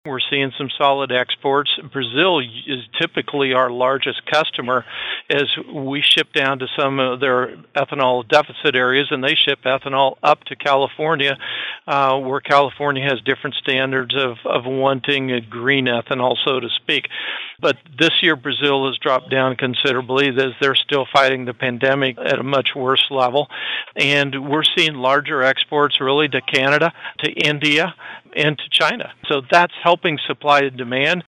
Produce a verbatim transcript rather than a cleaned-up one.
We're seeing some solid exports. Brazil is typically our largest customer as we ship down to some of their ethanol deficit areas, and they ship ethanol up to California, uh, where California has different standards of, of wanting a green ethanol, so to speak. But this year, Brazil has dropped down considerably as they're still fighting the pandemic at a much worse level. And we're seeing larger exports really to Canada, to India, and to China. So that's helping supply and demand.